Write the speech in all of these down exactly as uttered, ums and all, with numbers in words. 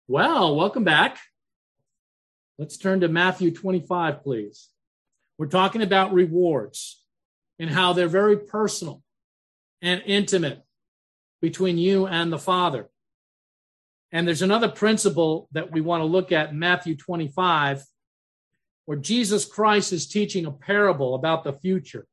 Well, welcome back. Let's turn to Matthew twenty-five, please. We're talking about rewards and how they're very personal and intimate between you and the Father. And there's another principle that we want to look at in Matthew twenty-five, where Jesus Christ is teaching a parable about the future.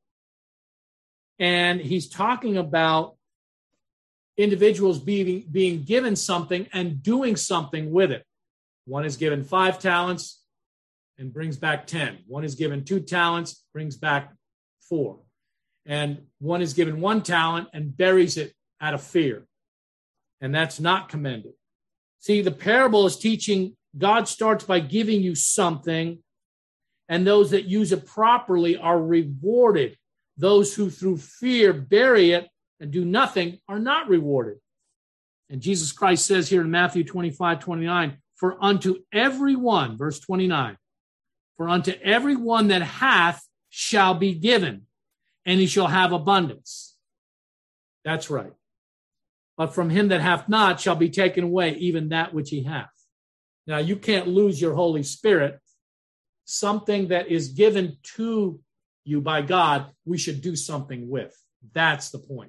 And he's talking about individuals being, being given something and doing something with it. One is given five talents and brings back ten. One is given two talents, brings back four. And one is given one talent and buries it out of fear. And that's not commended. See, the parable is teaching God starts by giving you something, and those that use it properly are rewarded. Those who through fear bury it and do nothing are not rewarded. And Jesus Christ says here in Matthew twenty-five, twenty-nine, for unto everyone, verse twenty-nine, for unto everyone that hath shall be given, and he shall have abundance. That's right. But from him that hath not shall be taken away even that which he hath. Now, you can't lose your Holy Spirit. Something that is given to you by God, we should do something with. That's the point.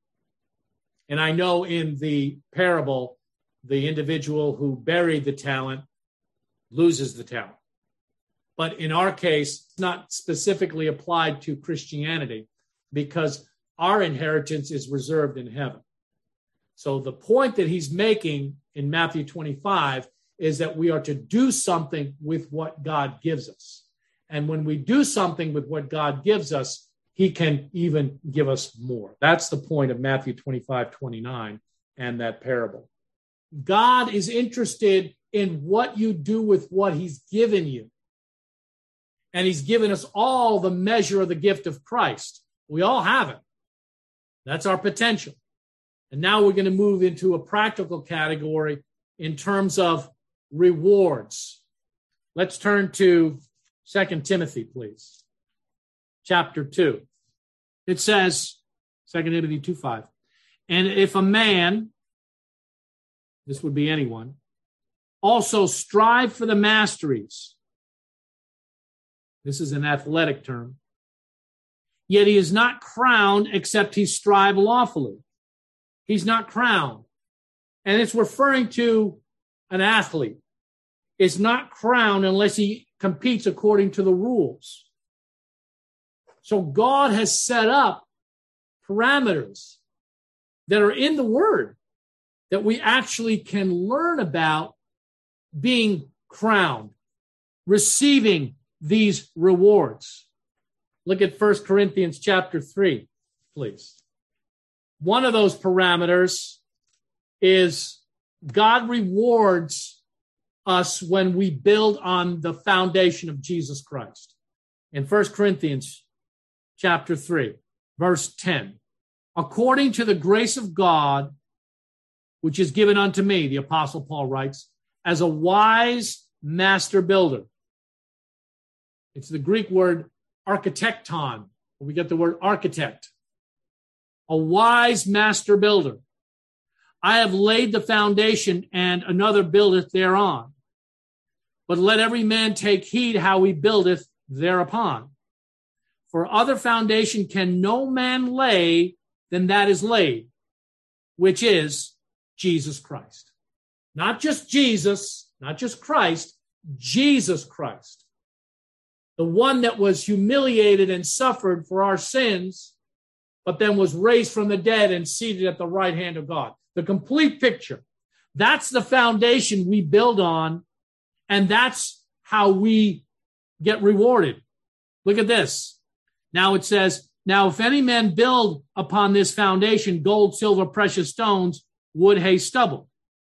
And I know in the parable, the individual who buried the talent loses the talent. But in our case, it's not specifically applied to Christianity because our inheritance is reserved in heaven. So the point that he's making in Matthew twenty-five is that we are to do something with what God gives us. And when we do something with what God gives us, he can even give us more. That's the point of Matthew twenty-five, twenty-nine and that parable. God is interested in what you do with what he's given you. And he's given us all the measure of the gift of Christ. We all have it. That's our potential. And now we're going to move into a practical category in terms of rewards. Let's turn to Second Timothy, please. Chapter two. It says, Second Timothy two five, and if a man, this would be anyone, also strive for the masteries, this is an athletic term, yet he is not crowned except he strive lawfully. He's not crowned. And it's referring to an athlete. Is not crowned unless he competes according to the rules. So God has set up parameters that are in the Word that we actually can learn about being crowned, receiving these rewards. Look at First Corinthians chapter three, please. One of those parameters is God rewards us when we build on the foundation of Jesus Christ. In First Corinthians chapter three, verse ten, according to the grace of God, which is given unto me, the Apostle Paul writes, as a wise master builder. It's the Greek word architecton. We get the word architect. A wise master builder. I have laid the foundation, and another buildeth thereon. But let every man take heed how he buildeth thereupon. For other foundation can no man lay than that is laid, which is Jesus Christ. Not just Jesus, not just Christ, Jesus Christ. The one that was humiliated and suffered for our sins, but then was raised from the dead and seated at the right hand of God. The complete picture. That's the foundation we build on, and that's how we get rewarded. Look at this. Now it says, now if any man build upon this foundation gold, silver, precious stones, wood, hay, stubble.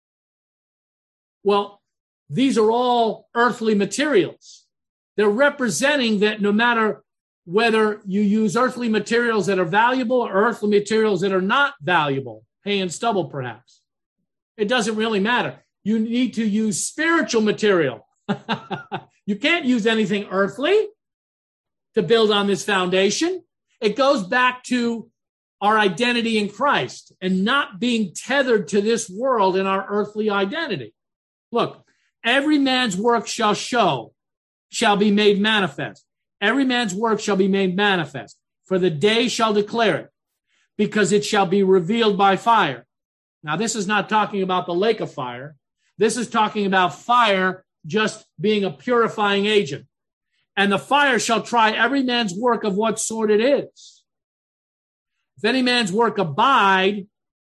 Well, these are all earthly materials. They're representing that no matter whether you use earthly materials that are valuable or earthly materials that are not valuable, hay and stubble perhaps, it doesn't really matter. You need to use spiritual material. You can't use anything earthly to build on this foundation. It goes back to our identity in Christ and not being tethered to this world in our earthly identity. Look, every man's work shall show, shall be made manifest. Every man's work shall be made manifest, for the day shall declare it, because it shall be revealed by fire. Now, this is not talking about the lake of fire. This is talking about fire just being a purifying agent. And the fire shall try every man's work of what sort it is. If any man's work abide,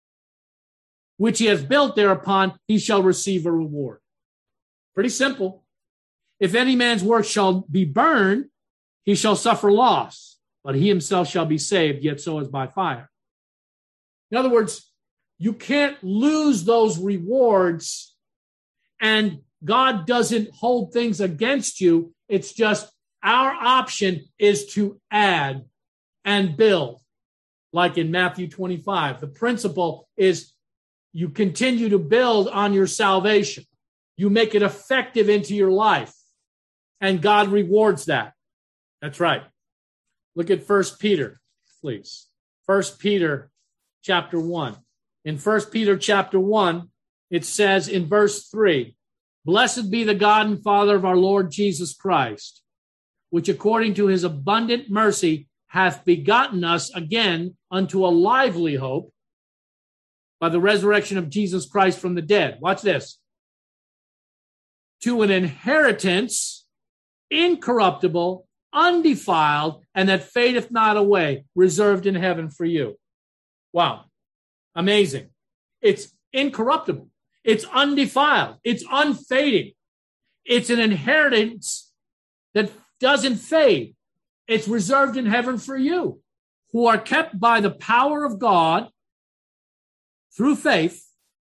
which he has built thereupon, he shall receive a reward. Pretty simple. If any man's work shall be burned, he shall suffer loss, but he himself shall be saved, yet so as by fire. In other words, you can't lose those rewards, and God doesn't hold things against you. It's just our option is to add and build. Like in Matthew twenty-five, the principle is you continue to build on your salvation. You make it effective into your life, and God rewards that. That's right. Look at First Peter, please. First Peter chapter one. In First Peter chapter one, it says in verse three, "Blessed be the God and Father of our Lord Jesus Christ, which according to his abundant mercy hath begotten us again unto a lively hope by the resurrection of Jesus Christ from the dead." Watch this. "To an inheritance incorruptible, undefiled, and that fadeth not away, reserved in heaven for you." Wow. Amazing. It's incorruptible. It's undefiled. It's unfading. It's an inheritance that doesn't fade. It's reserved in heaven for you, who are kept by the power of God through faith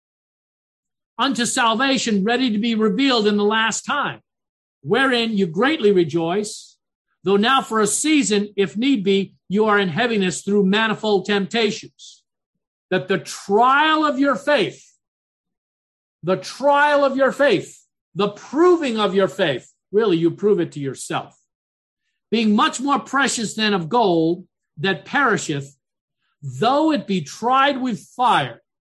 unto salvation, ready to be revealed in the last time, wherein you greatly rejoice, though now for a season, if need be, you are in heaviness through manifold temptations, that the trial of your faith, the trial of your faith, the proving of your faith, really you prove it to yourself, being much more precious than of gold that perisheth, though it be tried with fire,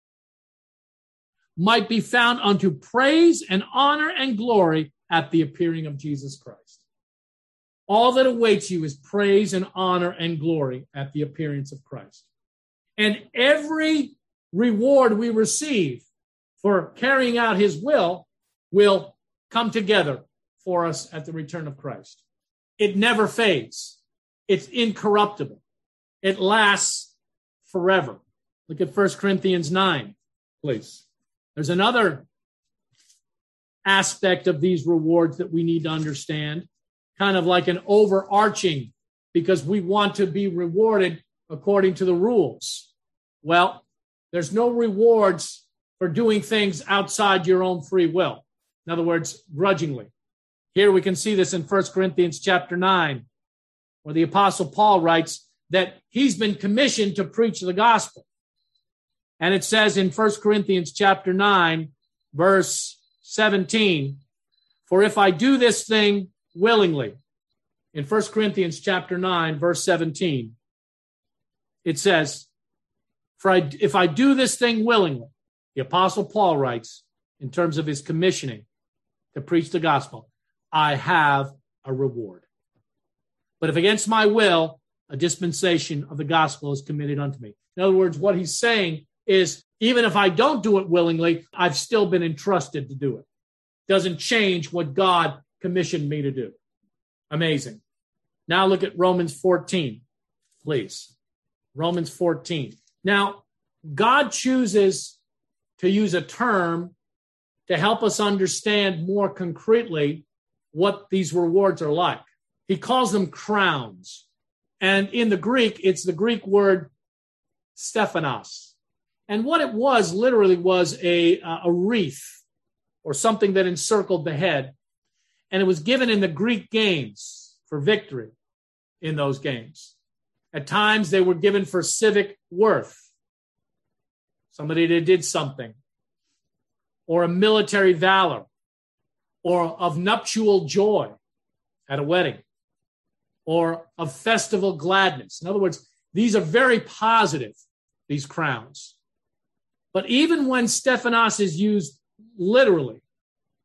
might be found unto praise and honor and glory at the appearing of Jesus Christ. All that awaits you is praise and honor and glory at the appearance of Christ. And every reward we receive for carrying out his will will come together for us at the return of Christ. It never fades. It's incorruptible. It lasts forever. Look at First Corinthians nine, please. There's another aspect of these rewards that we need to understand, kind of like an overarching, because we want to be rewarded according to the rules. Well, there's no rewards for doing things outside your own free will. In other words, grudgingly. Here we can see this in First Corinthians chapter nine, where the Apostle Paul writes that he's been commissioned to preach the gospel. And it says in First Corinthians chapter nine, verse seventeen, "For if I do this thing willingly," in First Corinthians chapter nine, verse seventeen, it says, "For I, if I do this thing willingly," the Apostle Paul writes in terms of his commissioning to preach the gospel, "I have a reward. But if against my will, a dispensation of the gospel is committed unto me." In other words, what he's saying is, even if I don't do it willingly, I've still been entrusted to do it. Doesn't change what God commissioned me to do. Amazing. Now look at Romans fourteen, please. Romans fourteen. Now, God chooses to use a term to help us understand more concretely what these rewards are like. He calls them crowns. And in the Greek, it's the Greek word Stephanos. And what it was literally was a, a wreath or something that encircled the head. And it was given in the Greek games for victory in those games. At times they were given for civic worth. Somebody that did something. Or a military valor. Or of nuptial joy at a wedding. Or of festival gladness. In other words, these are very positive, these crowns. But even when Stephanos is used literally,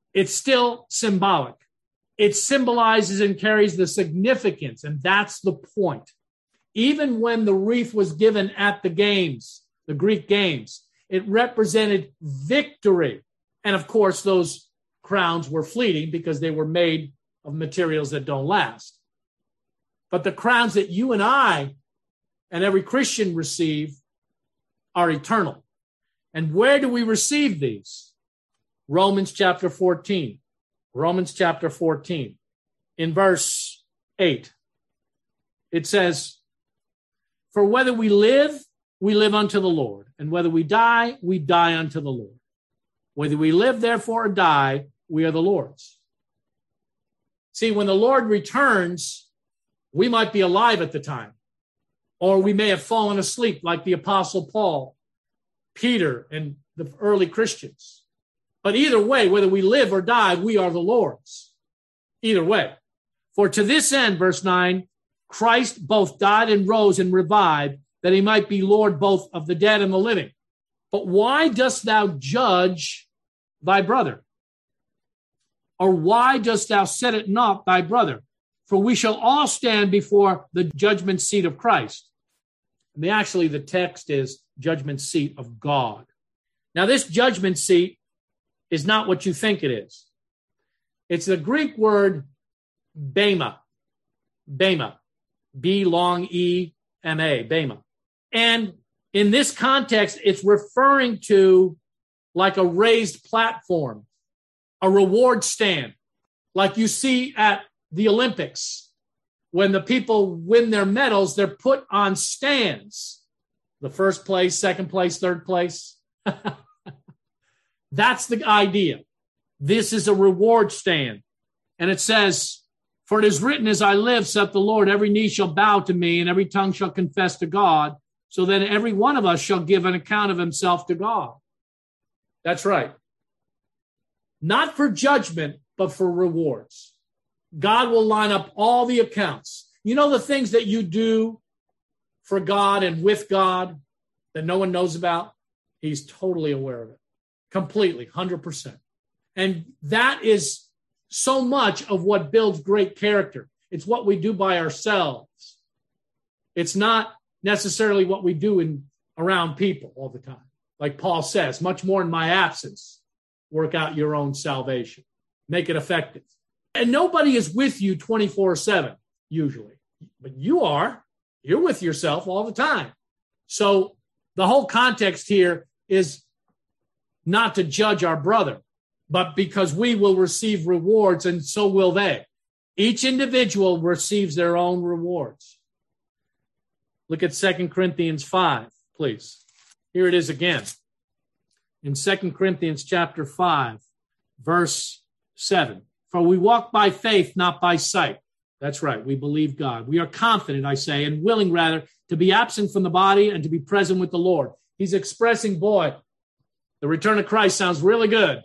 it's still symbolic. It symbolizes and carries the significance, and that's the point. Even when the wreath was given at the games, the Greek games, it represented victory. And of course, those crowns were fleeting because they were made of materials that don't last. But the crowns that you and I and every Christian receive are eternal. And where do we receive these? Romans chapter fourteen. Romans chapter fourteen. In verse eight, it says, "For whether we live, we live unto the Lord, and whether we die, we die unto the Lord. Whether we live, therefore, or die, we are the Lord's." See, when the Lord returns, we might be alive at the time, or we may have fallen asleep like the Apostle Paul, Peter, and the early Christians. But either way, whether we live or die, we are the Lord's. Either way. "For to this end," verse nine, "Christ both died and rose and revived, that he might be Lord both of the dead and the living. But why dost thou judge thy brother? Or why dost thou set at naught thy brother? For we shall all stand before the judgment seat of Christ." And the, actually, the text is judgment seat of God. Now, this judgment seat is not what you think it is. It's the Greek word bema. Bema. B long E M A, bema. And in this context, it's referring to like a raised platform, a reward stand, like you see at the Olympics. When the people win their medals, they're put on stands. The first place, second place, third place. That's the idea. This is a reward stand. And it says, "For it is written, as I live, saith the Lord, every knee shall bow to me, and every tongue shall confess to God. So then every one of us shall give an account of himself to God." That's right. Not for judgment, but for rewards. God will line up all the accounts. You know the things that you do for God and with God that no one knows about? He's totally aware of it. Completely, one hundred percent. And that is so much of what builds great character. It's what we do by ourselves. It's not necessarily what we do in around people all the time. Like Paul says, much more in my absence, work out your own salvation. Make it effective. And nobody is with you twenty-four seven, usually. But you are. You're with yourself all the time. So the whole context here is not to judge our brother, but because we will receive rewards, and so will they. Each individual receives their own rewards. Look at Second Corinthians five, please. Here it is again. In Second Corinthians chapter five, verse seven. "For we walk by faith, not by sight." That's right. We believe God. "We are confident, I say, and willing rather to be absent from the body and to be present with the Lord." He's expressing, boy, the return of Christ sounds really good.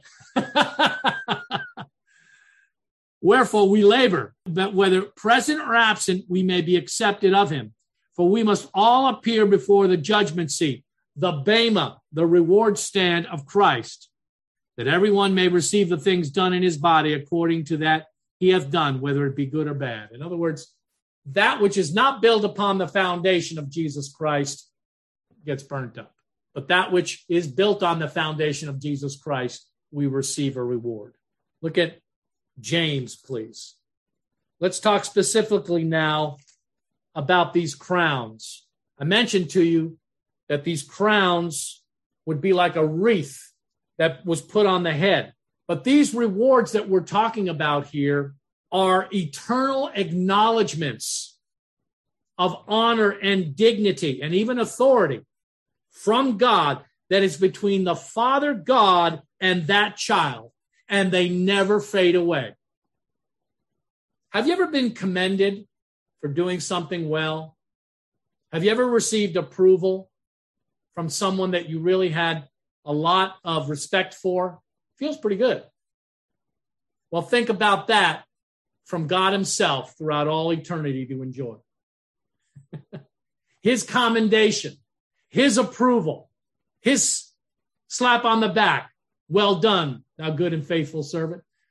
"Wherefore we labor, that whether present or absent, we may be accepted of him. For we must all appear before the judgment seat, the bema, the reward stand of Christ, that everyone may receive the things done in his body according to that he hath done, whether it be good or bad." In other words, that which is not built upon the foundation of Jesus Christ gets burnt up. But that which is built on the foundation of Jesus Christ, we receive a reward. Look at James, please. Let's talk specifically now about these crowns. I mentioned to you that these crowns would be like a wreath that was put on the head. But these rewards that we're talking about here are eternal acknowledgments of honor and dignity and even authority from God that is between the Father God and that child, and they never fade away. Have you ever been commended for doing something well? Have you ever received approval from someone that you really had a lot of respect for? Feels pretty good. Well, think about that from God himself throughout all eternity to enjoy. His commendation, his approval, his slap on the back. Well done, thou good and faithful servant.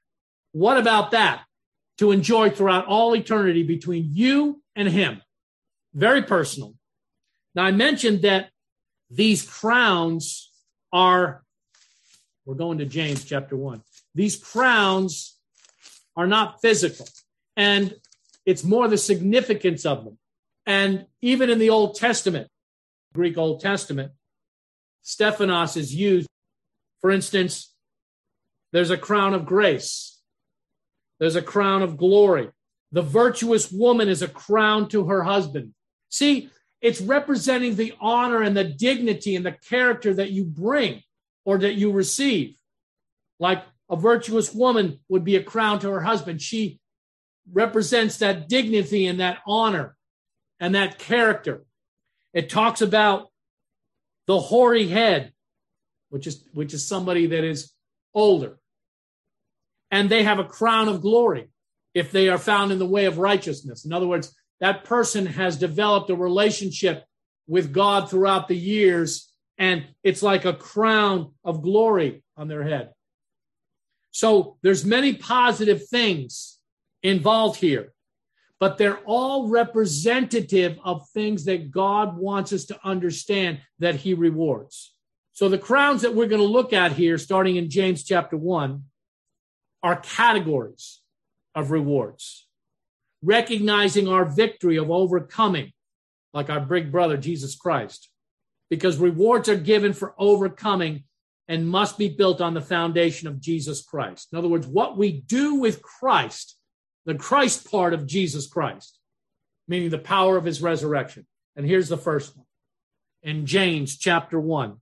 What about that? To enjoy throughout all eternity between you and him. Very personal. Now, I mentioned that these crowns are, we're going to James chapter one. These crowns are not physical, and it's more the significance of them. And even in the Old Testament, Greek Old Testament, Stephanos is used. For instance, there's a crown of grace. There's a crown of glory. The virtuous woman is a crown to her husband. See, it's representing the honor and the dignity and the character that you bring or that you receive. Like a virtuous woman would be a crown to her husband. She represents that dignity and that honor and that character. It talks about the hoary head, which is, which is somebody that is older. And they have a crown of glory if they are found in the way of righteousness. In other words, that person has developed a relationship with God throughout the years, and it's like a crown of glory on their head. So there's many positive things involved here, but they're all representative of things that God wants us to understand that he rewards. So the crowns that we're going to look at here, starting in James chapter one, are categories of rewards, recognizing our victory of overcoming, like our big brother, Jesus Christ, because rewards are given for overcoming and must be built on the foundation of Jesus Christ. In other words, what we do with Christ, the Christ part of Jesus Christ, meaning the power of his resurrection. And here's the first one. In James chapter one.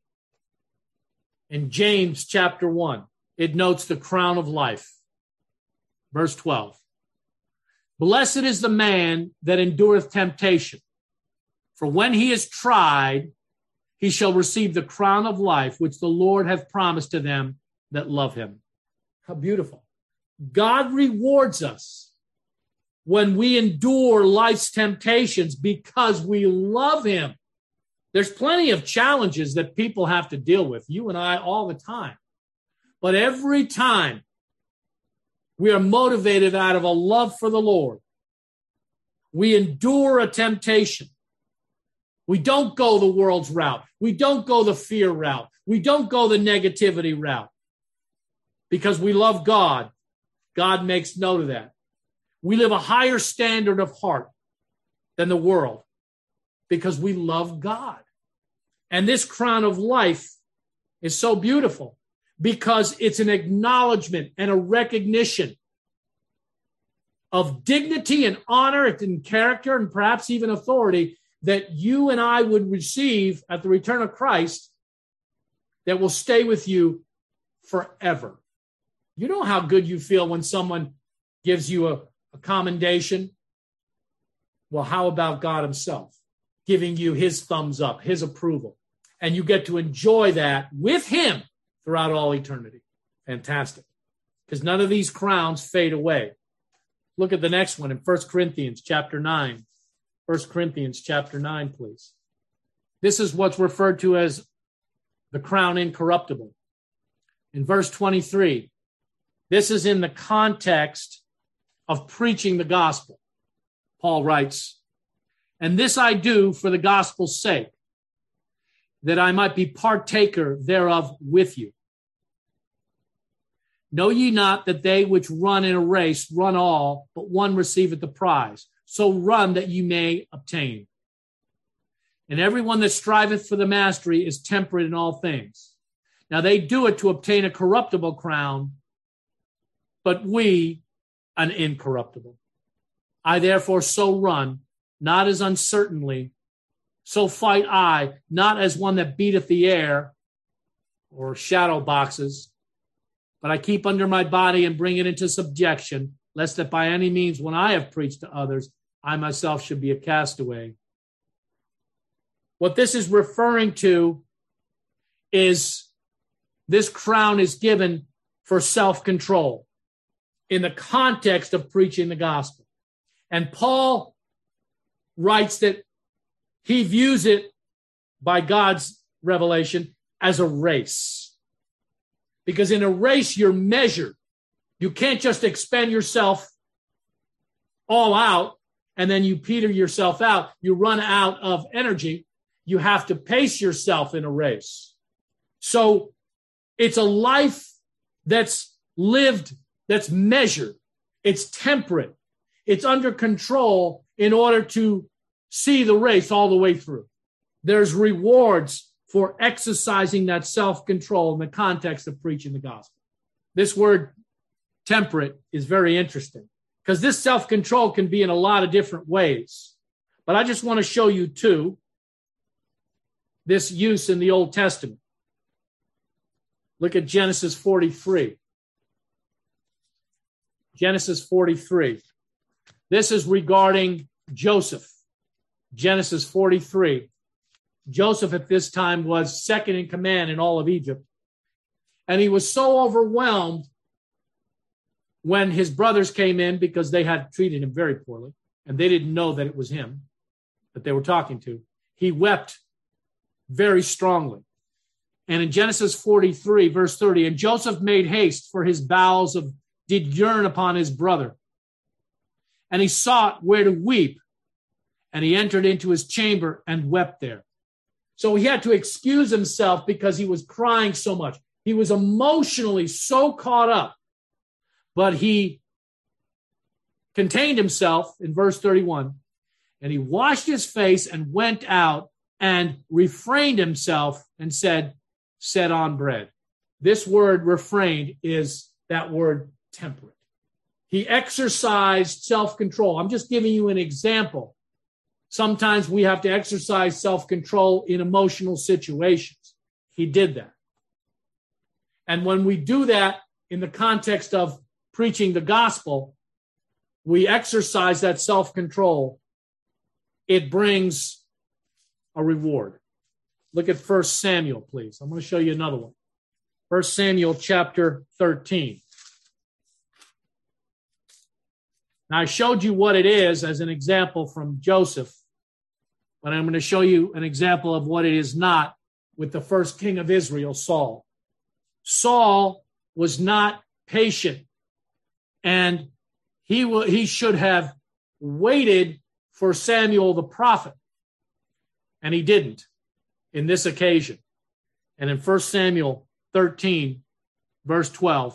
In James chapter one, it notes the crown of life. Verse twelve. Blessed is the man that endureth temptation, for when he is tried, he shall receive the crown of life, which the Lord hath promised to them that love him. How beautiful. God rewards us when we endure life's temptations because we love him. There's plenty of challenges that people have to deal with, you and I, all the time. But every time we are motivated out of a love for the Lord, we endure a temptation. We don't go the world's route. We don't go the fear route. We don't go the negativity route. Because we love God, God makes note of that. We live a higher standard of heart than the world because we love God. And this crown of life is so beautiful because it's an acknowledgement and a recognition of dignity and honor and character and perhaps even authority that you and I would receive at the return of Christ that will stay with you forever. You know how good you feel when someone gives you a, a commendation? Well, how about God himself giving you his thumbs up, his approval? And you get to enjoy that with him throughout all eternity. Fantastic. Because none of these crowns fade away. Look at the next one in First Corinthians chapter nine. First Corinthians chapter nine, please. This is what's referred to as the crown incorruptible. In verse twenty-three, this is in the context of preaching the gospel. Paul writes, and this I do for the gospel's sake, that I might be partaker thereof with you. Know ye not that they which run in a race run all, but one receiveth the prize? So run that you may obtain. And everyone that striveth for the mastery is temperate in all things. Now they do it to obtain a corruptible crown, but we an incorruptible. I therefore so run, not as uncertainly, so fight I, not as one that beateth the air or shadow boxes, but I keep under my body and bring it into subjection, lest that by any means, when I have preached to others, I myself should be a castaway. What this is referring to is this crown is given for self-control in the context of preaching the gospel. And Paul writes that he views it by God's revelation as a race. Because in a race, you're measured You can't just expend yourself all out and then you peter yourself out. You run out of energy. You have to pace yourself in a race. So it's a life that's lived, that's measured. It's temperate. It's under control in order to see the race all the way through. There's rewards for exercising that self-control in the context of preaching the gospel. This word temperate is very interesting because this self-control can be in a lot of different ways. But I just want to show you two, this use in the Old Testament. Look at Genesis forty-three. Genesis forty-three. This is regarding Joseph. Genesis forty-three. Joseph at this time was second in command in all of Egypt. And he was so overwhelmed when his brothers came in because they had treated him very poorly and they didn't know that it was him that they were talking to. He wept very strongly. And in Genesis forty-three, verse thirty, and Joseph made haste, for his bowels of, did yearn upon his brother. And he sought where to weep. And he entered into his chamber and wept there. So he had to excuse himself because he was crying so much. He was emotionally so caught up. But he contained himself in verse thirty-one. And he washed his face and went out and refrained himself and said, set on bread. This word refrained is that word temperate. He exercised self-control. I'm just giving you an example. Sometimes we have to exercise self-control in emotional situations. He did that. And when we do that in the context of preaching the gospel, we exercise that self-control. It brings a reward. Look at First Samuel, please. I'm going to show you another one. First Samuel chapter thirteen. Now, I showed you what it is as an example from Joseph, but I'm going to show you an example of what it is not with the first king of Israel, Saul. Saul was not patient, and he will, he should have waited for Samuel the prophet, and he didn't in this occasion. And in First Samuel thirteen, verse twelve,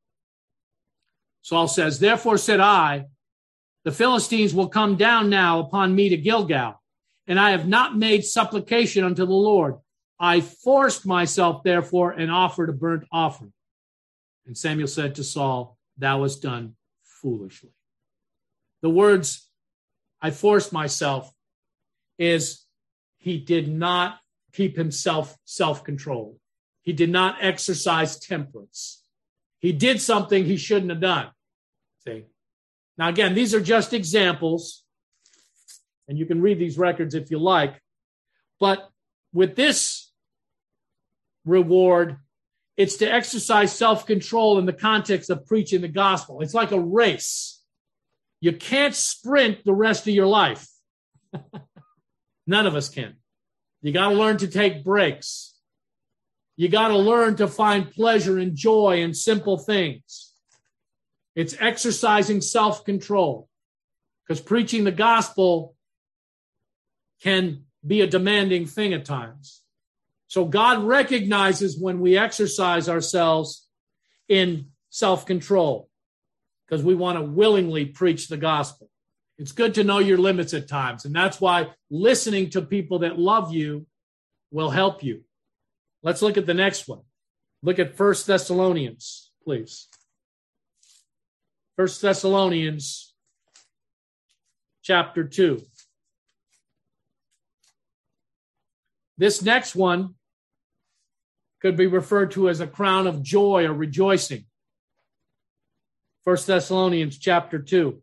Saul says, therefore said I, the Philistines will come down now upon me to Gilgal, and I have not made supplication unto the Lord. I forced myself, therefore, and offered a burnt offering. And Samuel said to Saul, thou hast done foolishly. The words, I forced myself, is he did not keep himself self-controlled. He did not exercise temperance. He did something he shouldn't have done. See? Now, again, these are just examples, and you can read these records if you like. But with this reward, it's to exercise self-control in the context of preaching the gospel. It's like a race. You can't sprint the rest of your life. None of us can. You got to learn to take breaks. You got to learn to find pleasure and joy in simple things. It's exercising self-control, because preaching the gospel can be a demanding thing at times. So God recognizes when we exercise ourselves in self-control, because we want to willingly preach the gospel. It's good to know your limits at times, and that's why listening to people that love you will help you. Let's look at the next one. Look at First Thessalonians, please. First Thessalonians chapter two. This next one could be referred to as a crown of joy or rejoicing. First Thessalonians chapter two.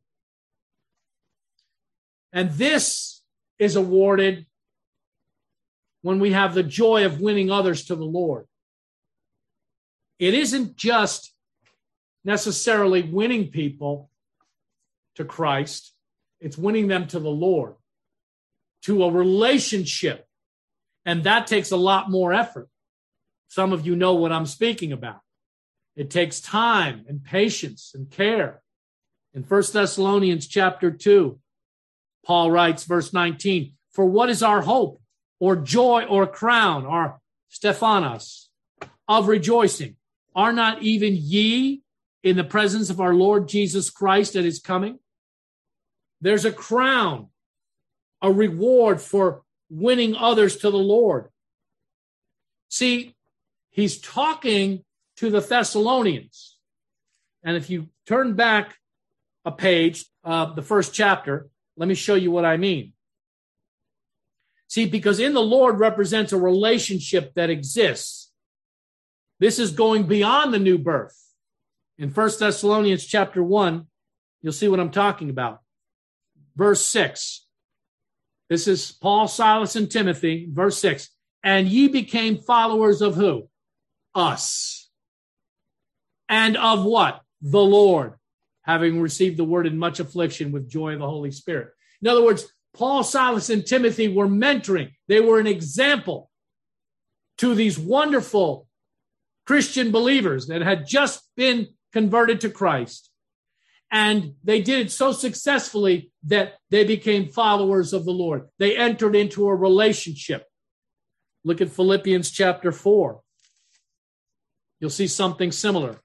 And this is awarded when we have the joy of winning others to the Lord. It isn't just necessarily winning people to Christ. It's winning them to the Lord, to a relationship. And that takes a lot more effort. Some of you know what I'm speaking about. It takes time and patience and care. In First Thessalonians chapter two, Paul writes, verse nineteen, for what is our hope or joy or crown or Stephanos of rejoicing? Are not even ye in the presence of our Lord Jesus Christ at his coming? There's a crown, a reward for winning others to the Lord. See, he's talking to the Thessalonians. And if you turn back a page, uh, the first chapter, let me show you what I mean. See, because in the Lord represents a relationship that exists. This is going beyond the new birth. In First Thessalonians chapter one, you'll see what I'm talking about. Verse six. This is Paul, Silas, and Timothy. Verse six. And ye became followers of who? Us. And of what? The Lord, having received the word in much affliction with joy of the Holy Spirit. In other words, Paul, Silas, and Timothy were mentoring. They were an example to these wonderful Christian believers that had just been converted to Christ. And they did it so successfully that they became followers of the Lord. They entered into a relationship. Look at Philippians chapter four. You'll see something similar.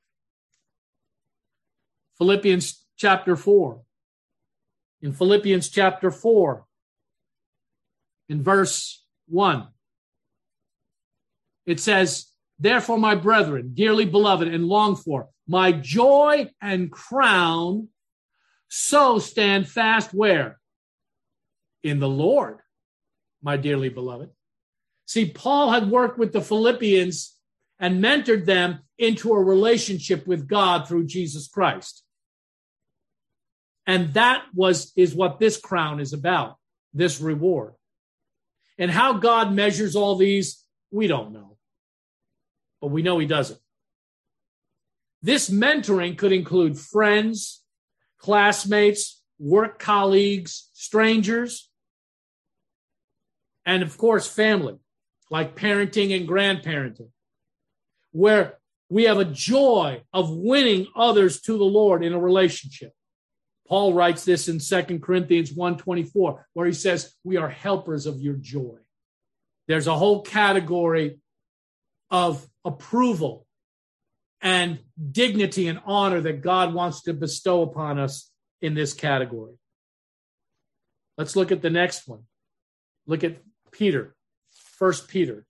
Philippians chapter four. In Philippians chapter four, in verse one, it says, therefore, my brethren, dearly beloved and longed for, my joy and crown, so stand fast where? In the Lord, my dearly beloved. See, Paul had worked with the Philippians and mentored them into a relationship with God through Jesus Christ. And that was is what this crown is about, this reward. And how God measures all these, we don't know. But we know he does it. This mentoring could include friends, classmates, work colleagues, strangers, and of course, family, like parenting and grandparenting, where we have a joy of winning others to the Lord in a relationship. Paul writes this in Second Corinthians one twenty-four, where he says, we are helpers of your joy. There's a whole category of approval and dignity and honor that God wants to bestow upon us in this category. Let's look at the next one. Look at Peter, First Peter.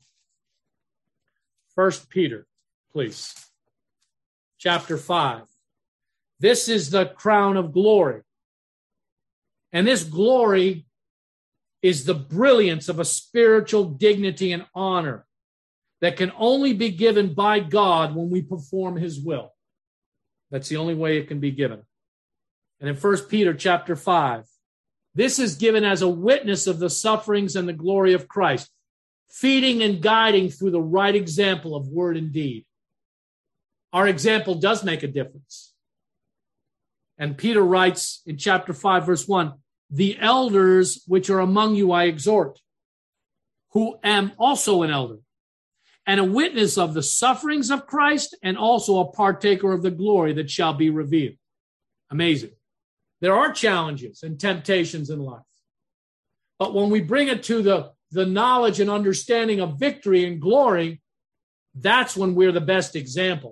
First Peter, please. Chapter five. This is the crown of glory. And this glory is the brilliance of a spiritual dignity and honor that can only be given by God when we perform his will. That's the only way it can be given. And in First Peter chapter five, this is given as a witness of the sufferings and the glory of Christ, feeding and guiding through the right example of word and deed. Our example does make a difference. And Peter writes in chapter five, verse one, the elders which are among you I exhort, who am also an elder, and a witness of the sufferings of Christ, and also a partaker of the glory that shall be revealed. Amazing. There are challenges and temptations in life. But when we bring it to the, the knowledge and understanding of victory and glory, that's when we're the best example.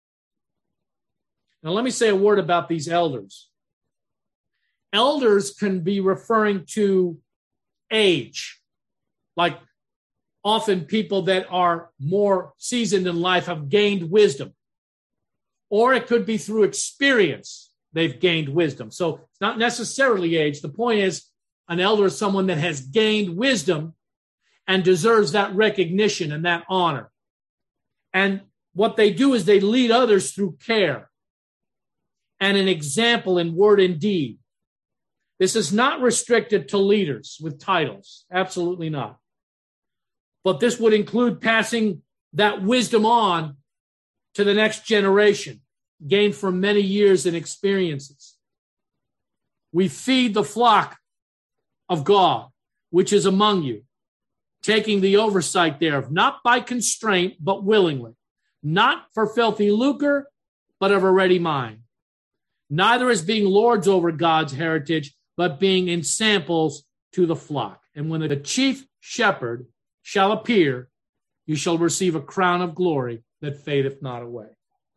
Now, let me say a word about these elders. Elders can be referring to age, like often people that are more seasoned in life have gained wisdom. Or it could be through experience they've gained wisdom. So it's not necessarily age. The point is an elder is someone that has gained wisdom and deserves that recognition and that honor. And what they do is they lead others through care and an example in word and deed. This is not restricted to leaders with titles. Absolutely not. But this would include passing that wisdom on to the next generation, gained from many years and experiences. We feed the flock of God, which is among you, taking the oversight thereof, not by constraint, but willingly, not for filthy lucre, but of a ready mind. Neither as being lords over God's heritage, but being ensamples to the flock. And when the chief shepherd shall appear, you shall receive a crown of glory that fadeth not away.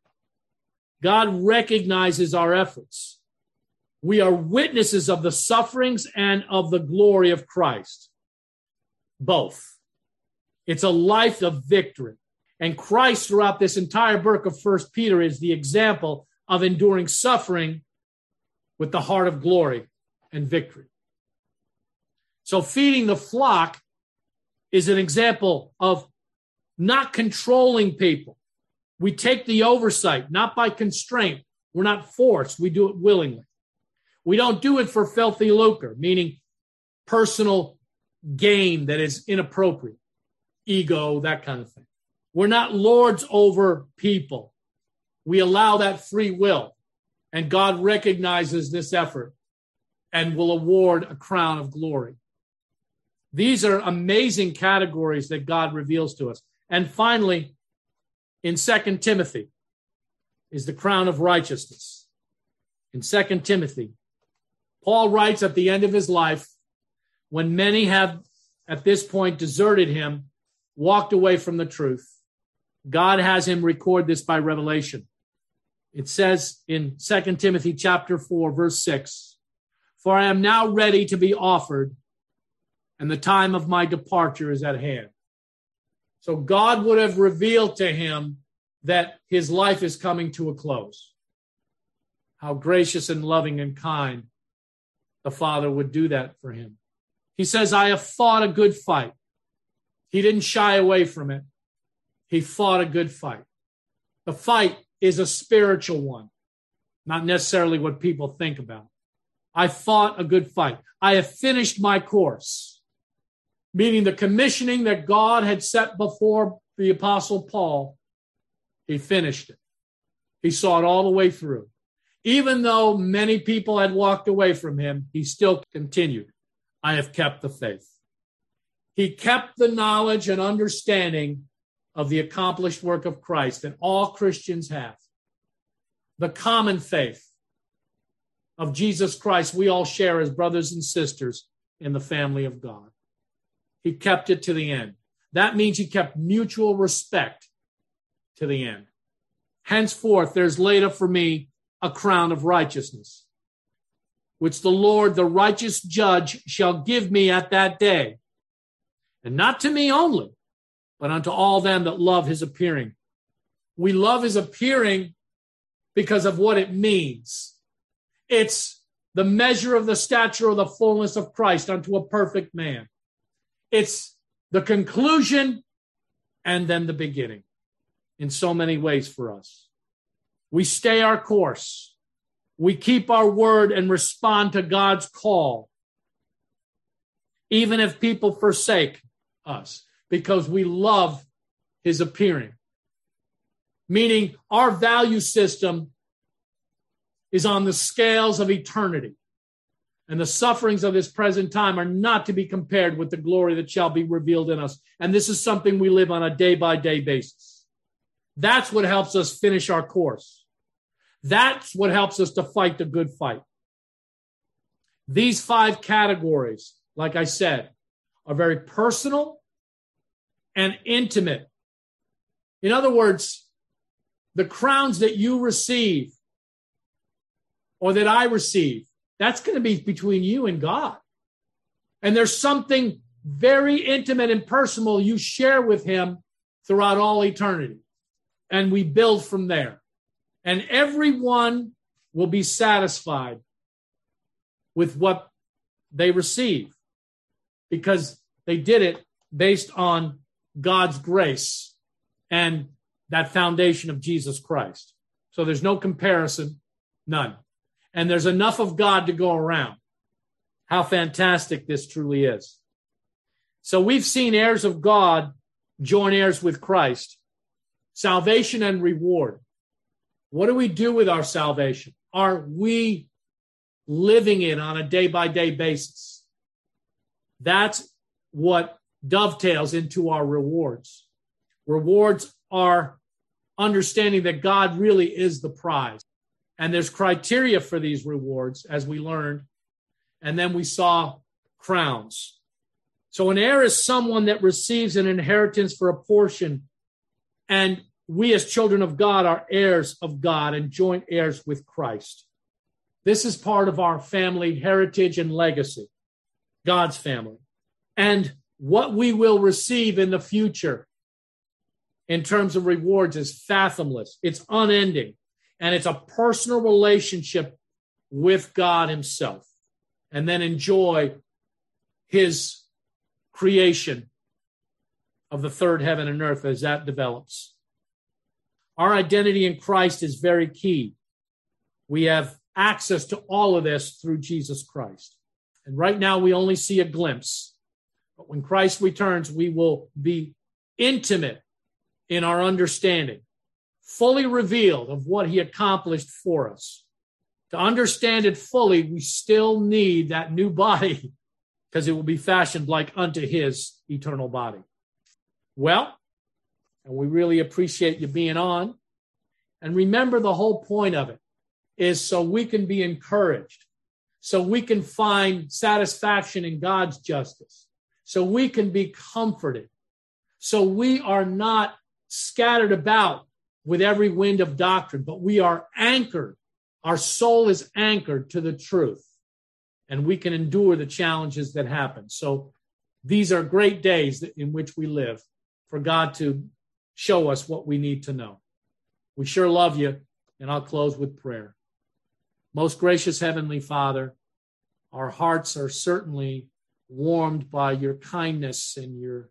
God recognizes our efforts. We are witnesses of the sufferings and of the glory of Christ. Both. It's a life of victory. And Christ, throughout this entire book of First Peter, is the example of enduring suffering with the heart of glory and victory. So feeding the flock is an example of not controlling people. We take the oversight, not by constraint. We're not forced. We do it willingly. We don't do it for filthy lucre, meaning personal gain that is inappropriate, ego, that kind of thing. We're not lords over people. We allow that free will, and God recognizes this effort and will award a crown of glory. These are amazing categories that God reveals to us. And finally, in Second Timothy, is the crown of righteousness. In Second Timothy, Paul writes at the end of his life, when many have at this point deserted him, walked away from the truth, God has him record this by revelation. It says in Second Timothy chapter four, verse six, "For I am now ready to be offered, and the time of my departure is at hand." So God would have revealed to him that his life is coming to a close. How gracious and loving and kind the Father would do that for him. He says, "I have fought a good fight." He didn't shy away from it. He fought a good fight. The fight is a spiritual one, not necessarily what people think about. I fought a good fight. I have finished my course, meaning the commissioning that God had set before the Apostle Paul. He finished it. He saw it all the way through. Even though many people had walked away from him, he still continued. I have kept the faith. He kept the knowledge and understanding of the accomplished work of Christ that all Christians have. The common faith of Jesus Christ we all share as brothers and sisters in the family of God. He kept it to the end. That means he kept mutual respect to the end. Henceforth, there's laid up for me a crown of righteousness, which the Lord, the righteous judge, shall give me at that day. And not to me only, but unto all them that love his appearing. We love his appearing because of what it means. It's the measure of the stature of the fullness of Christ unto a perfect man. It's the conclusion and then the beginning in so many ways for us. We stay our course. We keep our word and respond to God's call, even if people forsake us, because we love his appearing. Meaning our value system is on the scales of eternity. And the sufferings of this present time are not to be compared with the glory that shall be revealed in us. And this is something we live on a day-by-day basis. That's what helps us finish our course. That's what helps us to fight the good fight. These five categories, like I said, are very personal and intimate. In other words, the crowns that you receive or that I receive, that's going to be between you and God. And there's something very intimate and personal you share with him throughout all eternity. And we build from there. And everyone will be satisfied with what they receive because they did it based on God's grace and that foundation of Jesus Christ. So there's no comparison, none. And there's enough of God to go around. How fantastic this truly is. So we've seen heirs of God join heirs with Christ, salvation and reward. What do we do with our salvation? Are we living it on a day-by-day basis? That's what dovetails into our rewards. Rewards are understanding that God really is the prize. And there's criteria for these rewards, as we learned. And then we saw crowns. So an heir is someone that receives an inheritance for a portion. And we as children of God are heirs of God and joint heirs with Christ. This is part of our family heritage and legacy, God's family. And what we will receive in the future in terms of rewards is fathomless. It's unending. And it's a personal relationship with God himself. And then enjoy his creation of the third heaven and earth as that develops. Our identity in Christ is very key. We have access to all of this through Jesus Christ. And right now we only see a glimpse. But when Christ returns, we will be intimate in our understanding, fully revealed of what he accomplished for us. To understand it fully, we still need that new body because it will be fashioned like unto his eternal body. Well, and we really appreciate you being on. And remember, the whole point of it is so we can be encouraged, so we can find satisfaction in God's justice, so we can be comforted, so we are not scattered about with every wind of doctrine, but we are anchored. Our soul is anchored to the truth, and we can endure the challenges that happen. So these are great days in which we live for God to show us what we need to know. We sure love you, and I'll close with prayer. Most gracious Heavenly Father, our hearts are certainly warmed by your kindness and your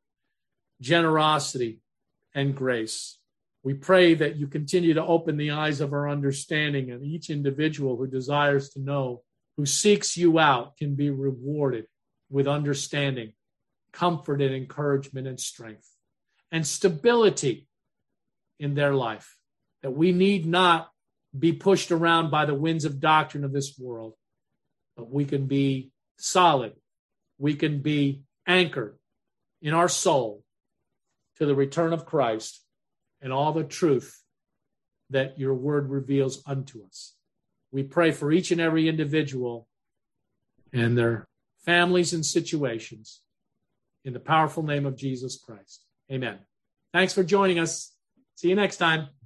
generosity and grace. We pray that you continue to open the eyes of our understanding, and each individual who desires to know, who seeks you out, can be rewarded with understanding, comfort and encouragement and strength, and stability in their life, that we need not be pushed around by the winds of doctrine of this world, but we can be solid. We can be anchored in our soul to the return of Christ and all the truth that your word reveals unto us. We pray for each and every individual and their families and situations in the powerful name of Jesus Christ. Amen. Thanks for joining us. See you next time.